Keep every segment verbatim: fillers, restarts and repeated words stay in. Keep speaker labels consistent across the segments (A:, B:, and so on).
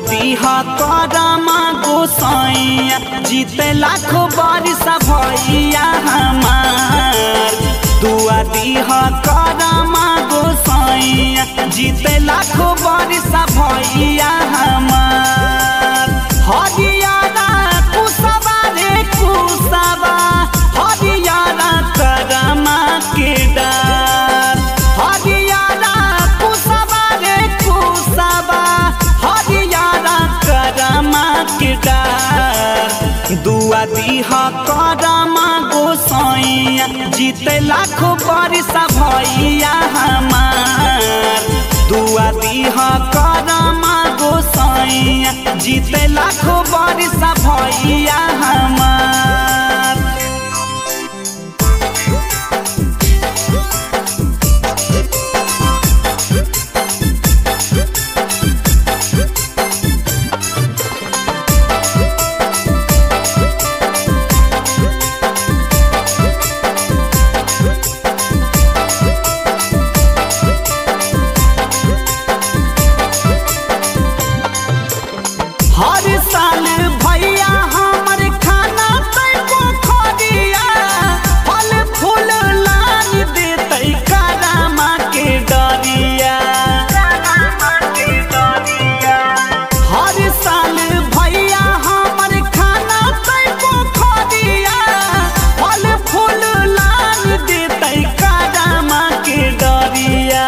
A: दीह करमा गोसाइया जीते लाखों बारिश भैया हमार। दुआ दीह करमा गोसाइया जीते लाखों बारिश भैया हमार। हरियाणा कुसबा रे कुसबा हरियाणा करमा के डार। हरियाणा कुसबा रे कुसबा हरियाणा करमा के डार। दुआ दीह करमा गोसाइया जीते लाखों बारिश भैया हमार। दुआ दीह करमा गोसाइया जीते लाखों बारिश भैया हमार। हर साल भैया हमर खाना तैको खरिया फल फूल लान देते करमा के डरिया। हर साल भैया हमर खाना तैको खरिया फल फूल लान देते करमा के डरिया।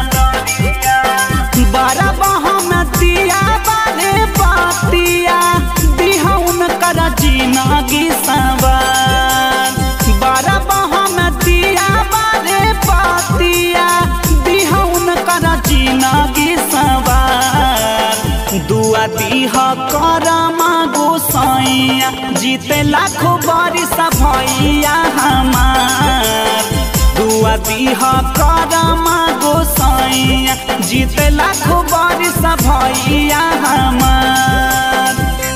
A: बारह बहम दिया बारे बातिया दिहउन कर जिनगी सवार। बारह बहम दिया बारे बातिया दिहउन कर जिनगी सवार। दुआ दीह करमा गोसाइया जीते लाखों बारिश भैया हमार। दुआ दीह करमा गोसाइया जीते लाखों बारिश भैया हमार।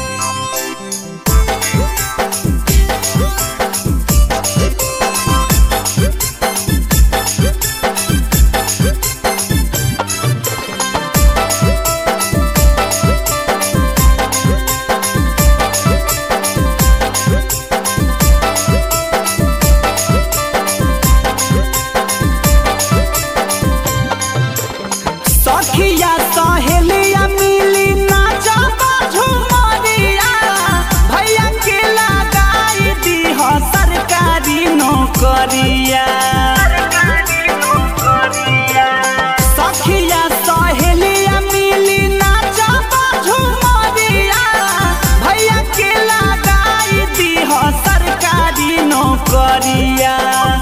A: सखिया सहेलिया मिली नाचबा झुमरिया भैया के लगाई दीह सरकारी नौकरिया। सखिया सहेलिया मिली नाचबा झुमरिया भैया के लगाई दीह सरकारी नौकरिया।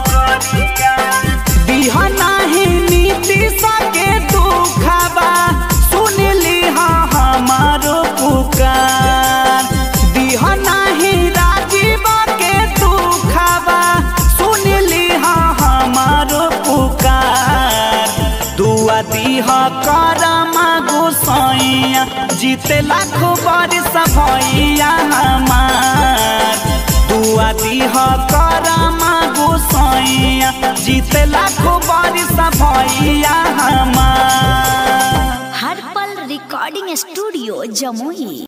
A: दीह नाही नीति सके दुखबा सुन लीह हमारो पुकार। दीह नाही राजीव के दुखबा सुन लीह हमारो पुकार। दुआ दीह करमा गोसाइया जीते लाखों बारिश भैया हमार। दुआ दीह करमा गोसाइया जीते लाखों बारिश भैया हमार।
B: हर पल रिकॉर्डिंग स्टूडियो जमुई।